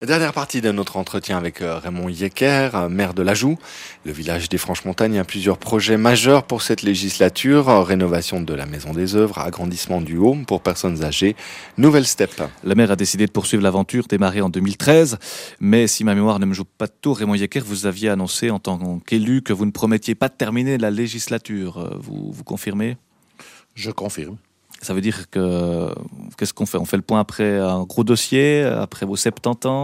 Dernière partie de notre entretien avec Raymond Yecker, maire de l'Ajoux. Le village des Franches-Montagnes a plusieurs projets majeurs pour cette législature. Rénovation de la Maison des Œuvres, agrandissement du home pour personnes âgées, nouvelle step. Le maire a décidé de poursuivre l'aventure démarrée en 2013. Mais si ma mémoire ne me joue pas de tour, Raymond Yecker, vous aviez annoncé en tant qu'élu que vous ne promettiez pas de terminer la législature. Vous confirmez ? Je confirme. Ça veut dire que... Qu'est-ce qu'on fait ? On fait le point après un gros dossier, après vos 70 ans ?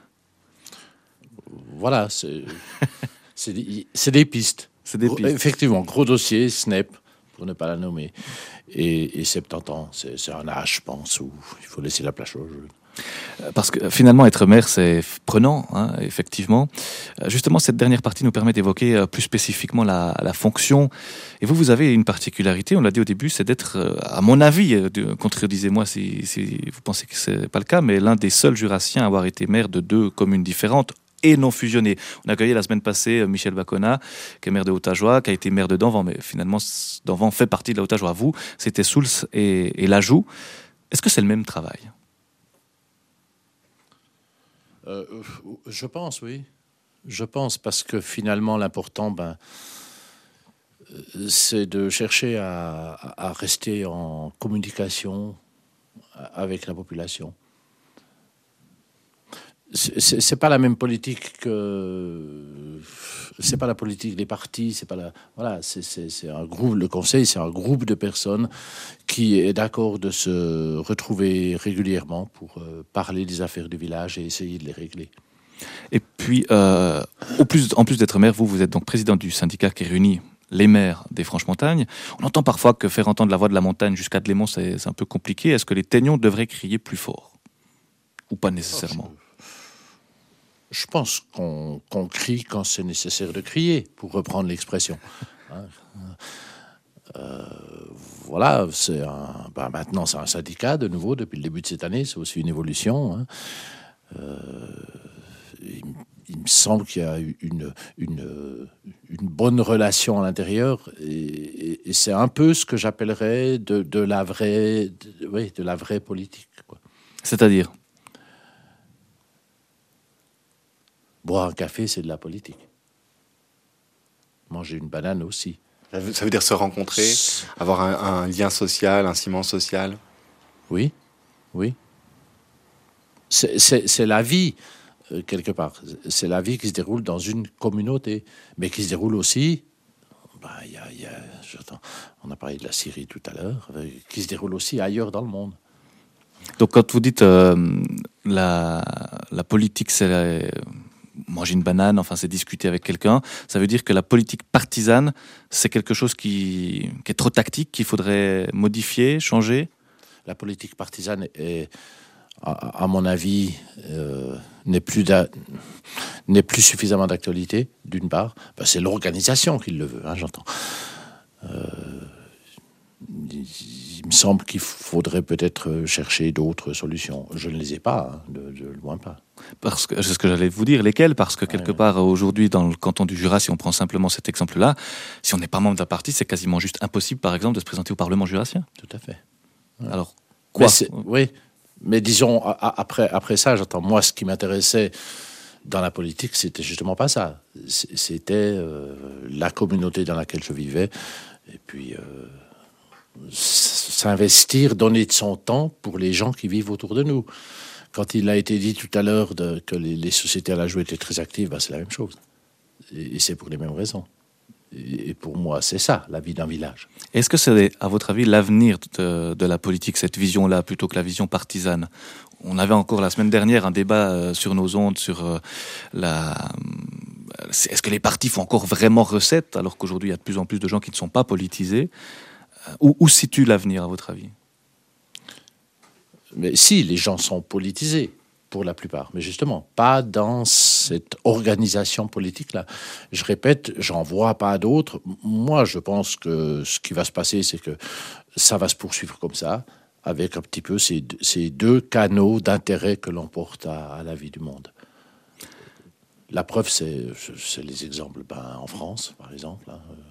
Voilà, c'est des pistes. C'est des pistes. Effectivement, gros dossier, SNEP, pour ne pas la nommer. Et 70 ans, c'est un âge, je pense, où il faut laisser la place aux jeunes. Parce que finalement, être maire, c'est prenant, hein, effectivement. Justement, cette dernière partie nous permet d'évoquer plus spécifiquement la fonction. Et vous avez une particularité, on l'a dit au début, c'est d'être, à mon avis, contredisez-moi si vous pensez que c'est pas le cas, mais l'un des seuls jurassiens à avoir été maire de 2 communes différentes et non fusionnées. On a accueilli la semaine passée Michel Bacona, qui est maire de Haute-Ajoie, qui a été maire de Danvan, mais finalement, Danvan fait partie de la Haute-Ajoie. Vous, c'était Soultz et l'Ajoux. Est-ce que c'est le même travail ? Je pense, oui. Je pense, parce que finalement, l'important, c'est de chercher à rester en communication avec la population. C'est pas la même politique que... C'est pas la politique des partis, c'est pas la... Voilà, c'est un groupe, le conseil, c'est un groupe de personnes qui est d'accord de se retrouver régulièrement pour parler des affaires du village et essayer de les régler. Et puis, en plus d'être maire, vous êtes donc président du syndicat qui réunit les maires des Franches-Montagnes. On entend parfois que faire entendre la voix de la montagne jusqu'à Delémont, c'est un peu compliqué. Est-ce que les Teignons devraient crier plus fort ? Ou pas nécessairement ? Je pense qu'on crie quand c'est nécessaire de crier, pour reprendre l'expression. Voilà, maintenant c'est un syndicat de nouveau depuis le début de cette année, c'est aussi une évolution. Il me semble qu'il y a une bonne relation à l'intérieur et c'est un peu ce que j'appellerais de la vraie politique, quoi. C'est-à-dire ? Boire un café, c'est de la politique. Manger une banane aussi. Ça veut dire se rencontrer, avoir un lien social, un ciment social. Oui. C'est la vie, quelque part. C'est la vie qui se déroule dans une communauté, mais qui se déroule aussi... on a parlé de la Syrie tout à l'heure, qui se déroule aussi ailleurs dans le monde. Donc quand vous dites la politique, c'est... manger une banane, enfin c'est discuter avec quelqu'un, ça veut dire que la politique partisane, c'est quelque chose qui est trop tactique, qu'il faudrait modifier, changer ? La politique partisane est, à mon avis, n'est plus suffisamment d'actualité, d'une part. C'est l'organisation qui le veut, j'entends. Il me semble qu'il faudrait peut-être chercher d'autres solutions. Je ne les ai pas, de loin pas. Parce que c'est ce que j'allais vous dire. Lesquelles ? Parce que quelque part, aujourd'hui, dans le canton du Jura, si on prend simplement cet exemple-là, si on n'est pas membre d'un parti, c'est quasiment juste impossible, par exemple, de se présenter au Parlement jurassien. Tout à fait. Alors, quoi ? Oui, mais disons, après ça, j'entends, moi, ce qui m'intéressait dans la politique, c'était justement pas ça. C'était la communauté dans laquelle je vivais, et puis... s'investir, donner de son temps pour les gens qui vivent autour de nous. Quand il a été dit tout à l'heure que les sociétés à l'Ajoux étaient très actives, c'est la même chose. Et c'est pour les mêmes raisons. Et pour moi, c'est ça, la vie d'un village. Est-ce que c'est, à votre avis, l'avenir de la politique, cette vision-là, plutôt que la vision partisane ? On avait encore la semaine dernière un débat sur nos ondes sur est-ce que les partis font encore vraiment recette, alors qu'aujourd'hui, il y a de plus en plus de gens qui ne sont pas politisés ? Où se situe l'avenir, à votre avis ? Mais si, les gens sont politisés, pour la plupart. Mais justement, pas dans cette organisation politique-là. Je répète, j'en vois pas d'autres. Moi, je pense que ce qui va se passer, c'est que ça va se poursuivre comme ça, avec un petit peu ces 2 canaux d'intérêt que l'on porte à la vie du monde. La preuve, c'est les exemples en France, par exemple,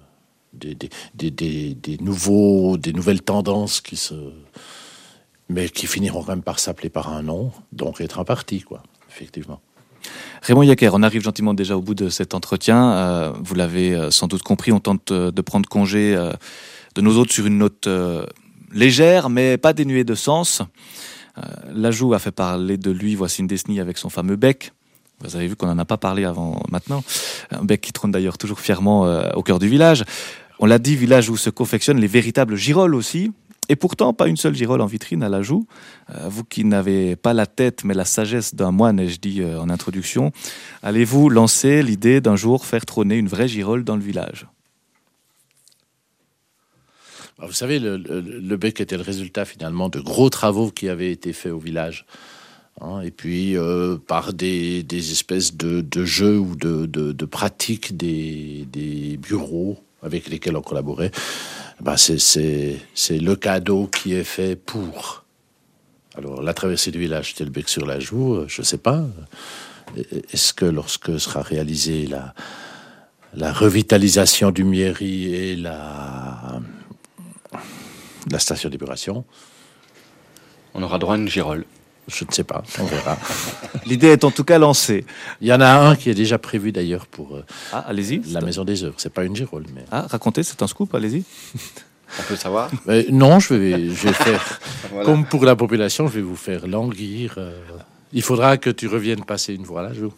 des nouvelles tendances mais qui finiront quand même par s'appeler par un nom, donc être un parti, quoi. effectivement. Raymond Yecker, on arrive gentiment déjà au bout de cet entretien. Vous l'avez sans doute compris, on tente de prendre congé de nos hôtes sur une note légère, mais pas dénuée de sens. L'Ajoux a fait parler de lui, voici une décennie avec son fameux bec. Vous avez vu qu'on n'en a pas parlé avant maintenant. Un bec qui trône d'ailleurs toujours fièrement au cœur du village. On l'a dit, village où se confectionnent les véritables girolles aussi. Et pourtant, pas une seule girole en vitrine à l'Ajoux. Vous qui n'avez pas la tête, mais la sagesse d'un moine, ai-je dit en introduction, allez-vous lancer l'idée d'un jour faire trôner une vraie girole dans le village ? Vous savez, le bec était le résultat finalement de gros travaux qui avaient été faits au village. Et puis, par des espèces de jeux ou de pratiques des bureaux avec lesquels on collaborait, c'est le cadeau qui est fait pour. Alors, la traversée du village, c'était le bec sur l'Ajoux, je ne sais pas. Est-ce que lorsque sera réalisée la revitalisation du Mieri et la station d'épuration, on aura droit à une girole? Je ne sais pas, on verra. L'idée est en tout cas lancée. Il y en a un qui est déjà prévu d'ailleurs pour allez-y, la Maison des Œuvres. C'est pas une girole, mais... racontez, c'est un scoop, allez-y. On peut savoir? Non, je vais faire... Voilà. Comme pour la population, je vais vous faire languir. Il faudra que tu reviennes passer une fois là, Joe.